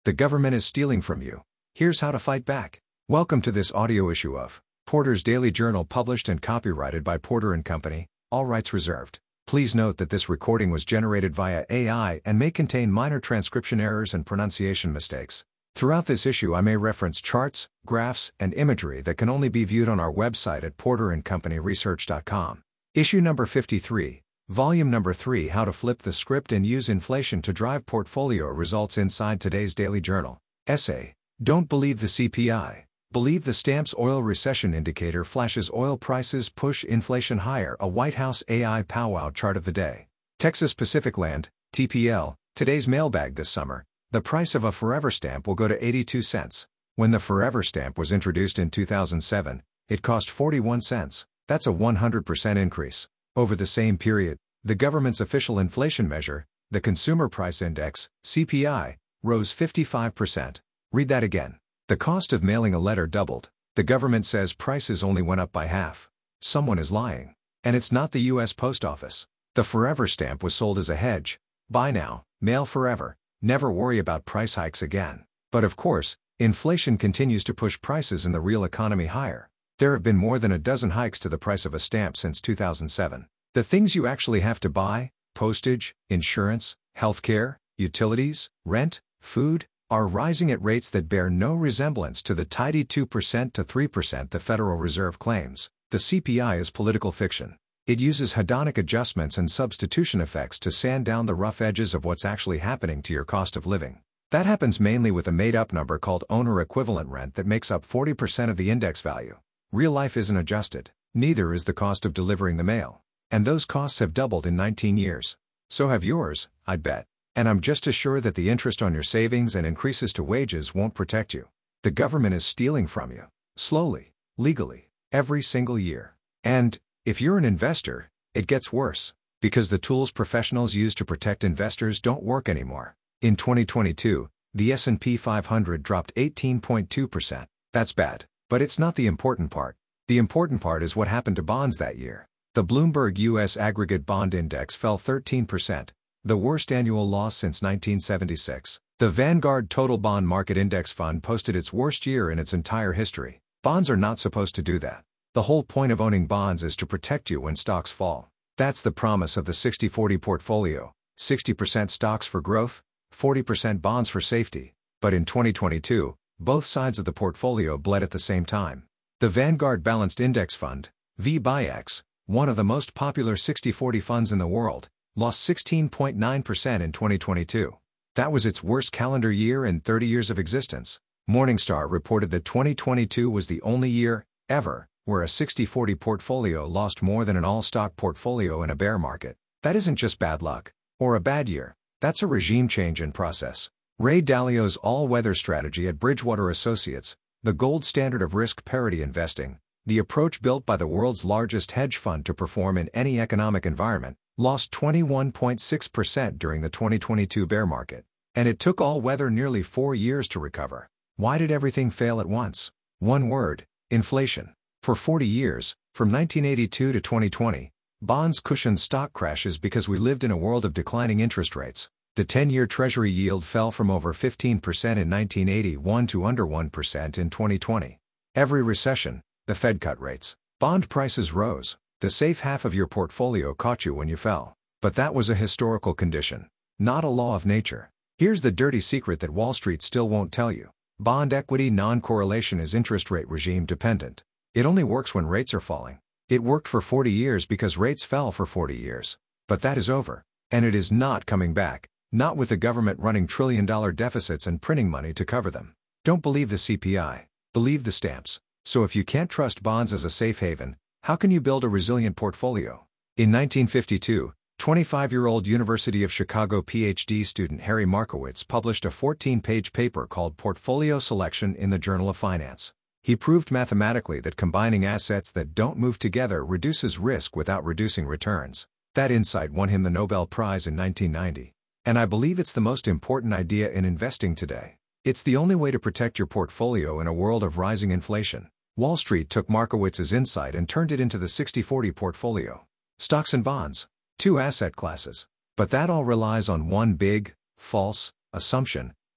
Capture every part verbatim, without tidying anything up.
The government is stealing from you. Here's how to fight back. Welcome to this audio issue of Porter's Daily Journal, published and copyrighted by Porter and Company, all rights reserved. Please note that this recording was generated via A I and may contain minor transcription errors and pronunciation mistakes. Throughout this issue I may reference charts, graphs, and imagery that can only be viewed on our website at porter and company research dot com. Issue number fifty-three, Volume number three, How to Flip the Script and Use Inflation to Drive Portfolio Results inside today's Daily Journal. Essay: Don't believe the C P I. Believe the Stamps Oil Recession Indicator flashes oil prices push inflation higher. A White House A I powwow chart of the day. Texas Pacific Land, T P L, today's mailbag this summer. The price of a Forever stamp will go to eighty-two cents. When the Forever stamp was introduced in two thousand seven, it cost forty-one cents. That's a one hundred percent increase. Over the same period, the government's official inflation measure, the Consumer Price Index, C P I, rose fifty-five percent. Read that again. The cost of mailing a letter doubled. The government says prices only went up by half. Someone is lying. And it's not the U S Post Office. The Forever stamp was sold as a hedge. Buy now, mail forever. Never worry about price hikes again. But of course, inflation continues to push prices in the real economy higher. There have been more than a dozen hikes to the price of a stamp since two thousand seven. The things you actually have to buy, postage, insurance, healthcare, utilities, rent, food, are rising at rates that bear no resemblance to the tidy two percent to three percent the Federal Reserve claims. The C P I is political fiction. It uses hedonic adjustments and substitution effects to sand down the rough edges of what's actually happening to your cost of living. That happens mainly with a made-up number called owner equivalent rent that makes up forty percent of the index value. Real life isn't adjusted. Neither is the cost of delivering the mail. And those costs have doubled in nineteen years. So have yours, I'd bet. And I'm just as sure that the interest on your savings and increases to wages won't protect you. The government is stealing from you. Slowly, legally, every single year. And, if you're an investor, it gets worse. Because the tools professionals use to protect investors don't work anymore. In twenty twenty-two, the S and P five hundred dropped eighteen point two percent. That's bad. But it's not the important part. The important part is what happened to bonds that year. The Bloomberg U S Aggregate Bond Index fell thirteen percent. The worst annual loss since nineteen seventy-six. The Vanguard Total Bond Market Index Fund posted its worst year in its entire history. Bonds are not supposed to do that. The whole point of owning bonds is to protect you when stocks fall. That's the promise of the sixty forty portfolio. sixty percent stocks for growth, forty percent bonds for safety. But in twenty twenty-two, both sides of the portfolio bled at the same time. The Vanguard Balanced Index Fund, V B I X, one of the most popular sixty forty funds in the world, lost sixteen point nine percent in twenty twenty-two. That was its worst calendar year in thirty years of existence. Morningstar reported that twenty twenty-two was the only year, ever, where a sixty forty portfolio lost more than an all-stock portfolio in a bear market. That isn't just bad luck, or a bad year. That's a regime change in process. Ray Dalio's all-weather strategy at Bridgewater Associates, the gold standard of risk parity investing, the approach built by the world's largest hedge fund to perform in any economic environment, lost twenty-one point six percent during the twenty twenty-two bear market. And it took all-weather nearly four years to recover. Why did everything fail at once? One word: inflation. For forty years, from nineteen eighty-two to twenty twenty, bonds cushioned stock crashes because we lived in a world of declining interest rates. The ten-year Treasury yield fell from over fifteen percent in nineteen eighty-one to under one percent in twenty twenty. Every recession, the Fed cut rates. Bond prices rose. The safe half of your portfolio caught you when you fell. But that was a historical condition, not a law of nature. Here's the dirty secret that Wall Street still won't tell you. Bond equity non-correlation is interest rate regime dependent. It only works when rates are falling. It worked for forty years because rates fell for forty years. But that is over. And it is not coming back, not with the government running trillion-dollar deficits and printing money to cover them. Don't believe the C P I. Believe the stamps. So if you can't trust bonds as a safe haven, how can you build a resilient portfolio? In nineteen fifty-two, twenty-five-year-old University of Chicago PhD student Harry Markowitz published a fourteen-page paper called Portfolio Selection in the Journal of Finance. He proved mathematically that combining assets that don't move together reduces risk without reducing returns. That insight won him the Nobel Prize in nineteen ninety. And I believe it's the most important idea in investing today. It's the only way to protect your portfolio in a world of rising inflation. Wall Street took Markowitz's insight and turned it into the sixty forty portfolio. Stocks and bonds. Two asset classes. But that all relies on one big, false, assumption.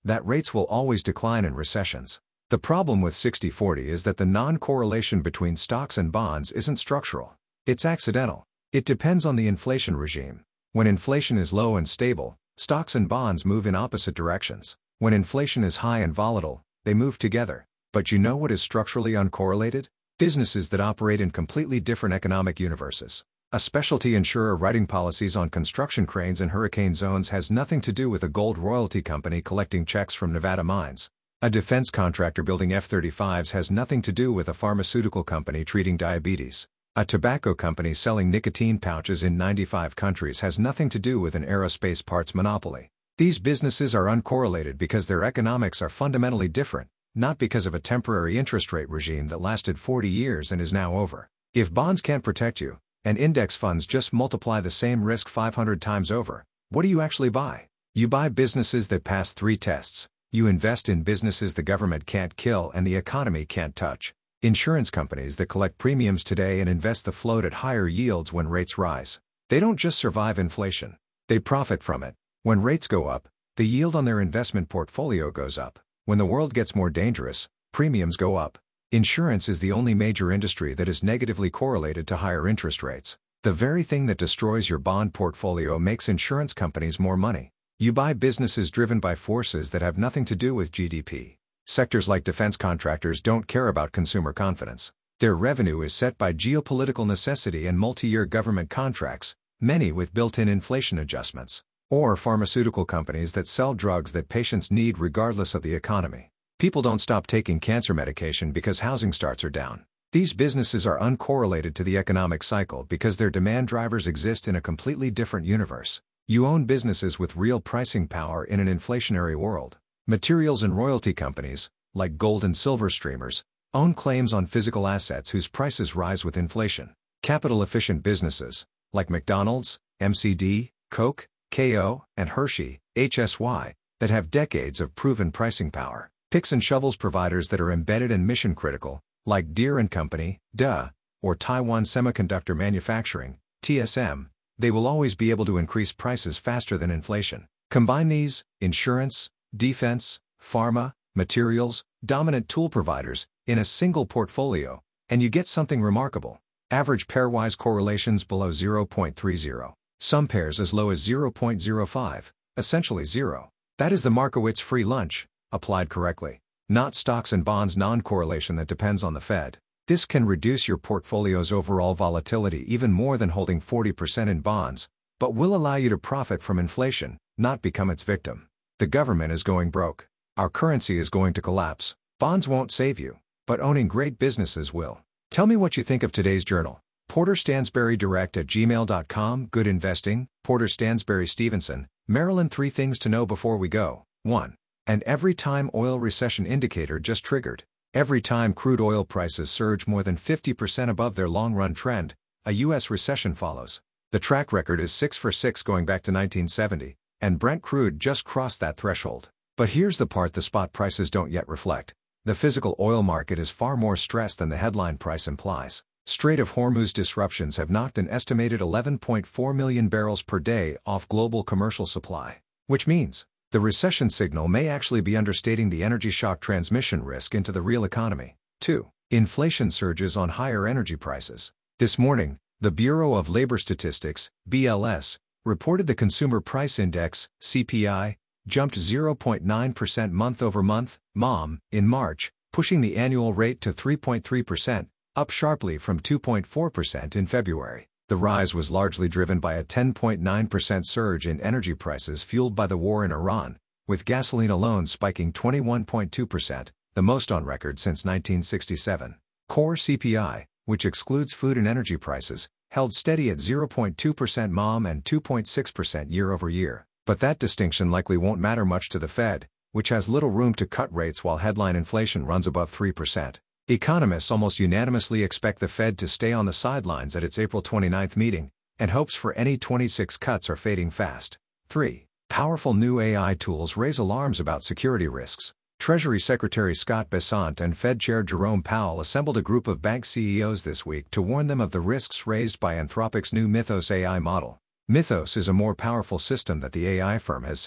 that rates will always decline in recessions. The problem with sixty forty is that the non-correlation between stocks and bonds isn't structural. It's accidental. It depends on the inflation regime. When inflation is low and stable, stocks and bonds move in opposite directions. When inflation is high and volatile, they move together. But you know what is structurally uncorrelated? Businesses that operate in completely different economic universes. A specialty insurer writing policies on construction cranes in hurricane zones has nothing to do with a gold royalty company collecting checks from Nevada mines. A defense contractor building F thirty-fives has nothing to do with a pharmaceutical company treating diabetes. A tobacco company selling nicotine pouches in ninety-five countries has nothing to do with an aerospace parts monopoly. These businesses are uncorrelated because their economics are fundamentally different, not because of a temporary interest rate regime that lasted forty years and is now over. If bonds can't protect you, and index funds just multiply the same risk five hundred times over, what do you actually buy? You buy businesses that pass three tests. You invest in businesses the government can't kill and the economy can't touch. Insurance companies that collect premiums today and invest the float at higher yields when rates rise. They don't just survive inflation. They profit from it. When rates go up, the yield on their investment portfolio goes up. When the world gets more dangerous, premiums go up. Insurance is the only major industry that is negatively correlated to higher interest rates. The very thing that destroys your bond portfolio makes insurance companies more money. You buy businesses driven by forces that have nothing to do with G D P. Sectors like defense contractors don't care about consumer confidence. Their revenue is set by geopolitical necessity and multi-year government contracts, many with built-in inflation adjustments. Or pharmaceutical companies that sell drugs that patients need regardless of the economy. People don't stop taking cancer medication because housing starts are down. These businesses are uncorrelated to the economic cycle because their demand drivers exist in a completely different universe. You own businesses with real pricing power in an inflationary world. Materials and royalty companies, like gold and silver streamers, own claims on physical assets whose prices rise with inflation. Capital-efficient businesses, like McDonald's, M C D, Coke, K O, and Hershey, H S Y, that have decades of proven pricing power. Picks and shovels providers that are embedded and mission-critical, like Deere and Company, D U, or Taiwan Semiconductor Manufacturing, T S M, they will always be able to increase prices faster than inflation. Combine these, insurance, defense, pharma, materials, dominant tool providers, in a single portfolio, and you get something remarkable. Average pairwise correlations below zero point three zero. Some pairs as low as zero point zero five, essentially zero. That is the Markowitz free lunch, applied correctly. Not stocks and bonds non-correlation that depends on the Fed. This can reduce your portfolio's overall volatility even more than holding forty percent in bonds, but will allow you to profit from inflation, not become its victim. The government is going broke. Our currency is going to collapse. Bonds won't save you, but owning great businesses will. Tell me what you think of today's journal. Porter Stansberry Direct at gmail dot com. Good investing, Porter Stansberry Stevenson, Maryland. Three things to know before we go. one. And every time oil recession indicator just triggered. Every time crude oil prices surge more than fifty percent above their long-run trend, a U S recession follows. The track record is six for six going back to nineteen seventy, and Brent crude just crossed that threshold. But here's the part the spot prices don't yet reflect. The physical oil market is far more stressed than the headline price implies. Strait of Hormuz disruptions have knocked an estimated eleven point four million barrels per day off global commercial supply. Which means, the recession signal may actually be understating the energy shock transmission risk into the real economy. two. Inflation surges on higher energy prices. This morning, the Bureau of Labor Statistics, B L S, reported the Consumer Price Index, C P I, jumped zero point nine percent month-over-month, M O M, in March, pushing the annual rate to three point three percent. Up sharply from two point four percent in February. The rise was largely driven by a ten point nine percent surge in energy prices fueled by the war in Iran, with gasoline alone spiking twenty-one point two percent, the most on record since nineteen sixty-seven. Core C P I, which excludes food and energy prices, held steady at zero point two percent M O M and two point six percent year-over-year. But that distinction likely won't matter much to the Fed, which has little room to cut rates while headline inflation runs above three percent. Economists almost unanimously expect the Fed to stay on the sidelines at its April twenty-ninth meeting, and hopes for any twenty-six cuts are fading fast. three. Powerful new A I tools raise alarms about security risks. Treasury Secretary Scott Bessent and Fed Chair Jerome Powell assembled a group of bank C E Os this week to warn them of the risks raised by Anthropic's new Mythos A I model. Mythos is a more powerful system that the A I firm has said.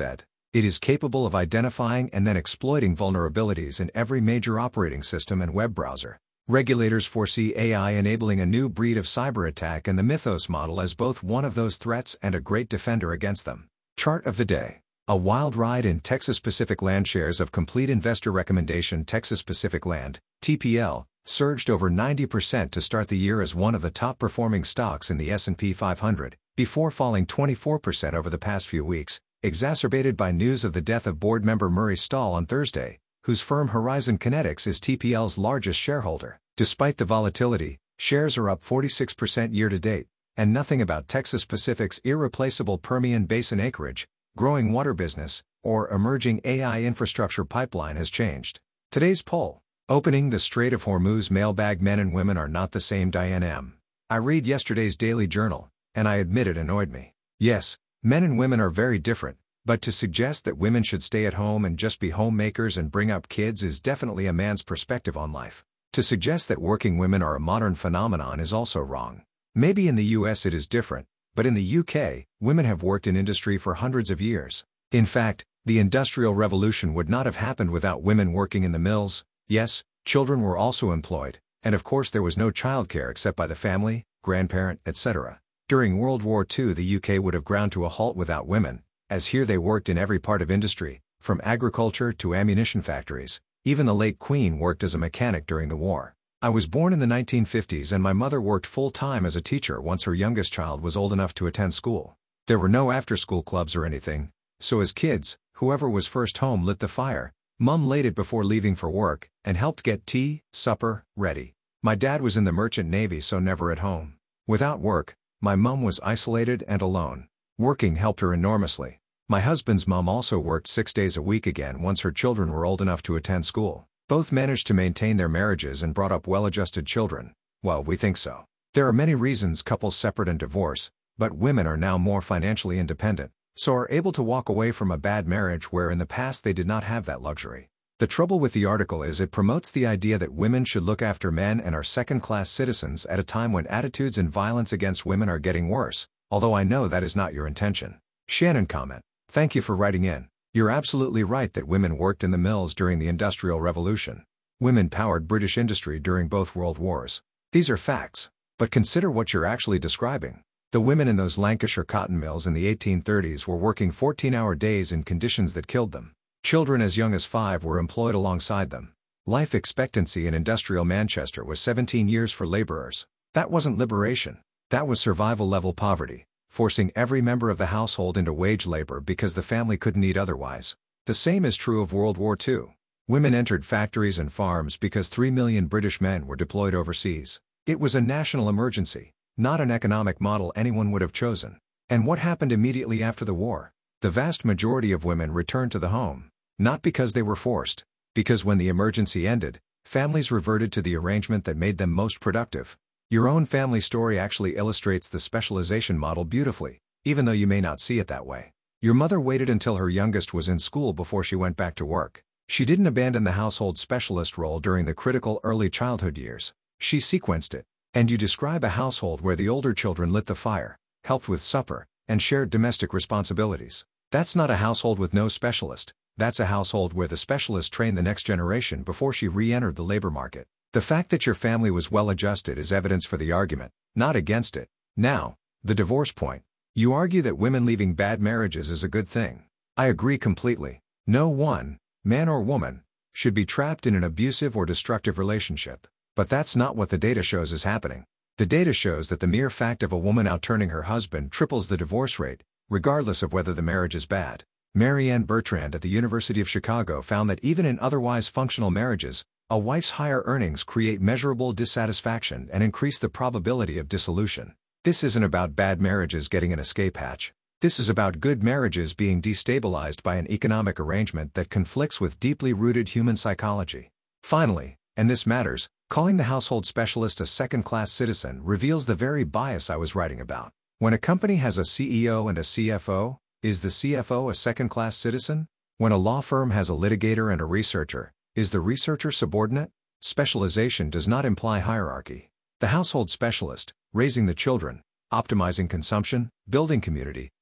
It is capable of identifying and then exploiting vulnerabilities in every major operating system and web browser. Regulators foresee A I enabling a new breed of cyber attack and the Mythos model as both one of those threats and a great defender against them. Chart of the day. A wild ride in Texas Pacific Land. Shares of Complete Investor Recommendation. Texas Pacific Land, T P L, surged over ninety percent to start the year as one of the top-performing stocks in the S and P five hundred, before falling twenty-four percent over the past few weeks, exacerbated by news of the death of board member Murray Stahl on Thursday, whose firm Horizon Kinetics is T P L's largest shareholder. Despite the volatility, shares are up forty-six percent year-to-date, and nothing about Texas Pacific's irreplaceable Permian Basin acreage, growing water business, or emerging A I infrastructure pipeline has changed. Today's poll. Opening the Strait of Hormuz mailbag. Men and women are not the same. Diane M. I read yesterday's Daily Journal, and I admit it annoyed me. Yes, men and women are very different, but to suggest that women should stay at home and just be homemakers and bring up kids is definitely a man's perspective on life. To suggest that working women are a modern phenomenon is also wrong. Maybe in the U S it is different, but in the U K, women have worked in industry for hundreds of years. In fact, the Industrial Revolution would not have happened without women working in the mills. Yes, children were also employed, and of course there was no childcare except by the family, grandparent, et cetera. During World War Two, the U K would have ground to a halt without women, as here they worked in every part of industry, from agriculture to ammunition factories. Even the late Queen worked as a mechanic during the war. I was born in the nineteen fifties and my mother worked full-time as a teacher once her youngest child was old enough to attend school. There were no after-school clubs or anything, so as kids, whoever was first home lit the fire, Mum laid it before leaving for work, and helped get tea, supper, ready. My dad was in the Merchant Navy, so never at home. Without work, my mum was isolated and alone. Working helped her enormously. My husband's mum also worked six days a week again once her children were old enough to attend school. Both managed to maintain their marriages and brought up well-adjusted children. Well, we think so. There are many reasons couples separate and divorce, but women are now more financially independent, so are able to walk away from a bad marriage where in the past they did not have that luxury. The trouble with the article is it promotes the idea that women should look after men and are second-class citizens at a time when attitudes and violence against women are getting worse, although I know that is not your intention. Shannon comment. Thank you for writing in. You're absolutely right that women worked in the mills during the Industrial Revolution. Women powered British industry during both world wars. These are facts. But consider what you're actually describing. The women in those Lancashire cotton mills in the eighteen thirties were working fourteen-hour days in conditions that killed them. Children as young as five were employed alongside them. Life expectancy in industrial Manchester was seventeen years for laborers. That wasn't liberation. That was survival-level poverty, forcing every member of the household into wage labor because the family couldn't eat otherwise. The same is true of World War Two. Women entered factories and farms because three million British men were deployed overseas. It was a national emergency, not an economic model anyone would have chosen. And what happened immediately after the war? The vast majority of women returned to the home. Not because they were forced, because when the emergency ended, families reverted to the arrangement that made them most productive. Your own family story actually illustrates the specialization model beautifully, even though you may not see it that way. Your mother waited until her youngest was in school before she went back to work. She didn't abandon the household specialist role during the critical early childhood years. She sequenced it. And you describe a household where the older children lit the fire, helped with supper, and shared domestic responsibilities. That's not a household with no specialist. That's a household where the specialist trained the next generation before she re-entered the labor market. The fact that your family was well-adjusted is evidence for the argument, not against it. Now, the divorce point. You argue that women leaving bad marriages is a good thing. I agree completely. No one, man or woman, should be trapped in an abusive or destructive relationship. But that's not what the data shows is happening. The data shows that the mere fact of a woman outturning her husband triples the divorce rate, regardless of whether the marriage is bad. Mary Ann Bertrand at the University of Chicago found that even in otherwise functional marriages, a wife's higher earnings create measurable dissatisfaction and increase the probability of dissolution. This isn't about bad marriages getting an escape hatch. This is about good marriages being destabilized by an economic arrangement that conflicts with deeply rooted human psychology. Finally, and this matters, calling the household specialist a second-class citizen reveals the very bias I was writing about. When a company has a C E O and a C F O, is the C F O a second-class citizen? When a law firm has a litigator and a researcher, is the researcher subordinate? Specialization does not imply hierarchy. The household specialist, raising the children, optimizing consumption, building community,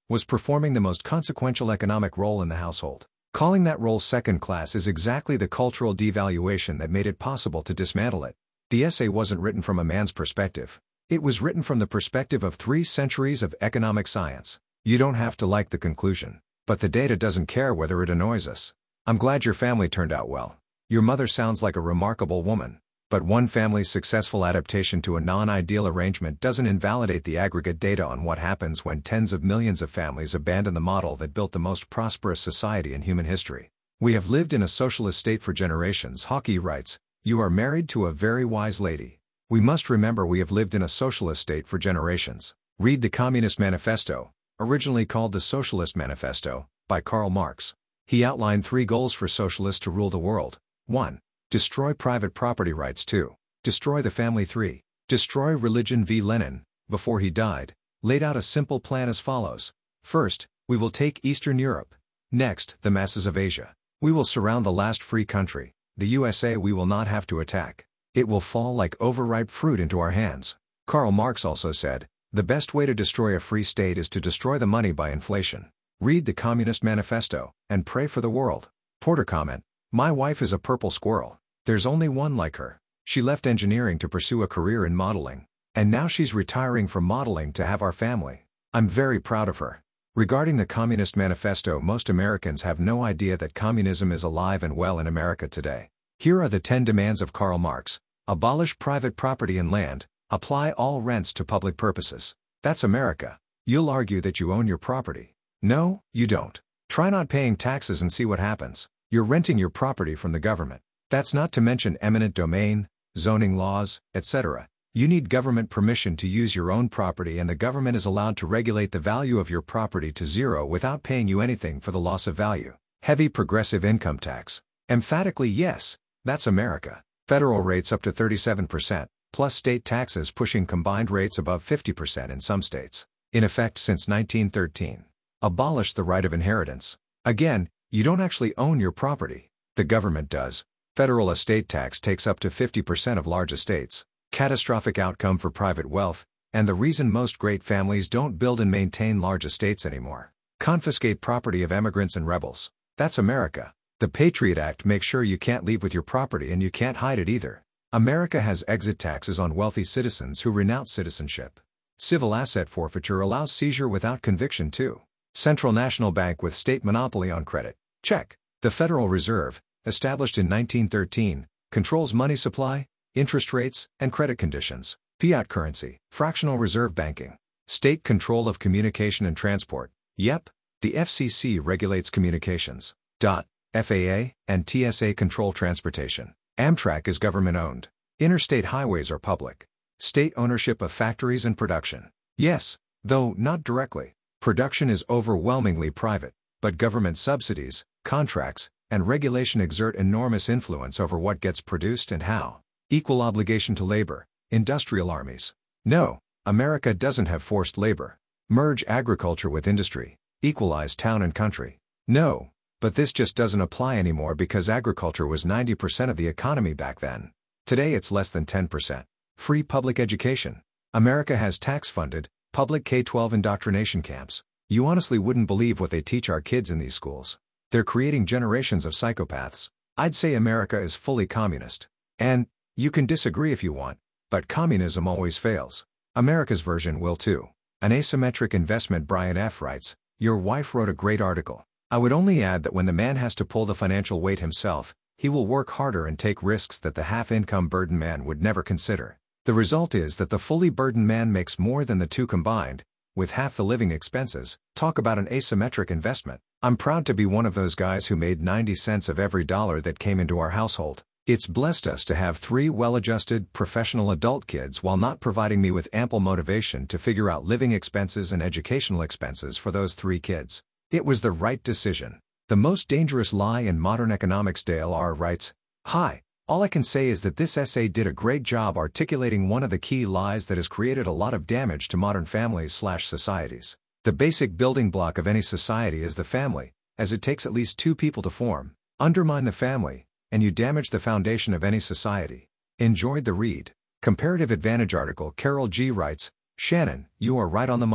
was performing the most consequential economic role in the household. Calling that role second class is exactly the cultural devaluation that made it possible to dismantle it. The essay wasn't written from a man's perspective. It was written from the perspective of three centuries of economic science. You don't have to like the conclusion, but the data doesn't care whether it annoys us. I'm glad your family turned out well. Your mother sounds like a remarkable woman. But one family's successful adaptation to a non-ideal arrangement doesn't invalidate the aggregate data on what happens when tens of millions of families abandon the model that built the most prosperous society in human history. We have lived in a socialist state for generations. Hockey writes, "You are married to a very wise lady." We must remember we have lived in a socialist state for generations. Read the Communist Manifesto, originally called the Socialist Manifesto, by Karl Marx. He outlined three goals for socialists to rule the world. one. Destroy private property rights. two. Destroy the family. three. Destroy religion. V. Lenin, before he died, laid out a simple plan as follows. First, we will take Eastern Europe. Next, the masses of Asia. We will surround the last free country, the U S A. We will not have to attack. It will fall like overripe fruit into our hands. Karl Marx also said, the best way to destroy a free state is to destroy the money by inflation. Read the Communist Manifesto, and pray for the world. Porter comment, my wife is a purple squirrel. There's only one like her. She left engineering to pursue a career in modeling. And now she's retiring from modeling to have our family. I'm very proud of her. Regarding the Communist Manifesto, most Americans have no idea that communism is alive and well in America today. Here are the ten demands of Karl Marx. Abolish private property and land. Apply all rents to public purposes. That's America. You'll argue that you own your property. No, you don't. Try not paying taxes and see what happens. You're renting your property from the government. That's not to mention eminent domain, zoning laws, et cetera. You need government permission to use your own property, and the government is allowed to regulate the value of your property to zero without paying you anything for the loss of value. Heavy progressive income tax. Emphatically yes, that's America. Federal rates up to thirty-seven percent, plus state taxes pushing combined rates above fifty percent in some states. In effect since nineteen thirteen. Abolish the right of inheritance. Again, you don't actually own your property. The government does. Federal estate tax takes up to fifty percent of large estates. Catastrophic outcome for private wealth, and the reason most great families don't build and maintain large estates anymore. Confiscate property of immigrants and rebels. That's America. The Patriot Act makes sure you can't leave with your property and you can't hide it either. America has exit taxes on wealthy citizens who renounce citizenship. Civil asset forfeiture allows seizure without conviction too. Central National Bank with state monopoly on credit. Check. The Federal Reserve, established in nineteen thirteen, controls money supply, interest rates, and credit conditions. Fiat currency, fractional reserve banking. State control of communication and transport. Yep, the F C C regulates communications. Dot. F A A and T S A control transportation. Amtrak is government-owned. Interstate highways are public. State ownership of factories and production. Yes, though not directly. Production is overwhelmingly private, but government subsidies, contracts, and regulation exert enormous influence over what gets produced and how. Equal obligation to labor. Industrial armies. No, America doesn't have forced labor. Merge agriculture with industry. Equalize town and country. No, but this just doesn't apply anymore because agriculture was ninety percent of the economy back then. Today it's less than ten percent. Free public education. America has tax-funded, public K twelve indoctrination camps. You honestly wouldn't believe what they teach our kids in these schools. They're creating generations of psychopaths. I'd say America is fully communist. And, you can disagree if you want, but communism always fails. America's version will too. An asymmetric investment. Brian F. writes, your wife wrote a great article. I would only add that when the man has to pull the financial weight himself, he will work harder and take risks that the half-income burdened man would never consider. The result is that the fully burdened man makes more than the two combined, with half the living expenses. Talk about an asymmetric investment. I'm proud to be one of those guys who made ninety cents of every dollar that came into our household. It's blessed us to have three well-adjusted, professional adult kids while not providing me with ample motivation to figure out living expenses and educational expenses for those three kids. It was the right decision. The most dangerous lie in modern economics. Dale R. writes, hi. All I can say is that this essay did a great job articulating one of the key lies that has created a lot of damage to modern families slash societies. The basic building block of any society is the family, as it takes at least two people to form. Undermine the family, and you damage the foundation of any society. Enjoyed the read. Comparative Advantage article. Carol G. writes, Shannon, you are right on the money.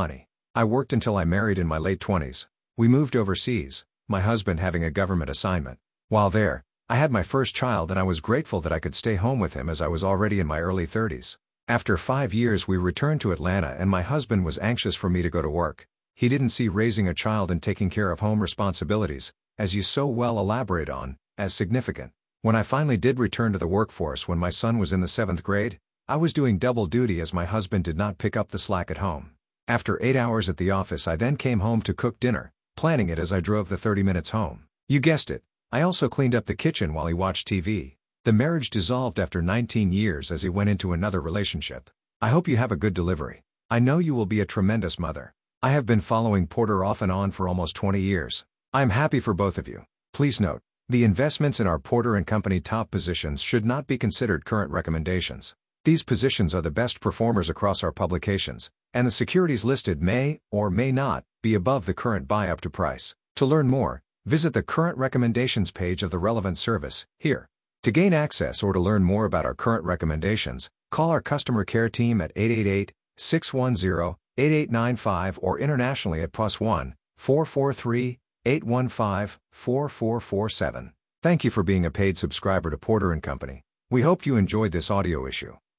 I worked until I married in my late twenties. We moved overseas, my husband having a government assignment. While there, I had my first child and I was grateful that I could stay home with him as I was already in my early thirties. After five years we returned to Atlanta and my husband was anxious for me to go to work. He didn't see raising a child and taking care of home responsibilities, as you so well elaborate on, as significant. When I finally did return to the workforce when my son was in the seventh grade, I was doing double duty as my husband did not pick up the slack at home. After eight hours at the office I then came home to cook dinner, planning it as I drove the thirty minutes home. You guessed it, I also cleaned up the kitchen while he watched T V. The marriage dissolved after nineteen years as he went into another relationship. I hope you have a good delivery. I know you will be a tremendous mother. I have been following Porter off and on for almost twenty years. I am happy for both of you. Please note, the investments in our Porter and Company top positions should not be considered current recommendations. These positions are the best performers across our publications, and the securities listed may, or may not, be above the current buy-up to price. To learn more, visit the Current Recommendations page of the relevant service, here. To gain access or to learn more about our current recommendations, call our customer care team at eight eight eight, six one zero, eight eight nine five or internationally at plus one, four four three, eight one five, four four four seven. Thank you for being a paid subscriber to Porter and Company. We hope you enjoyed this audio issue.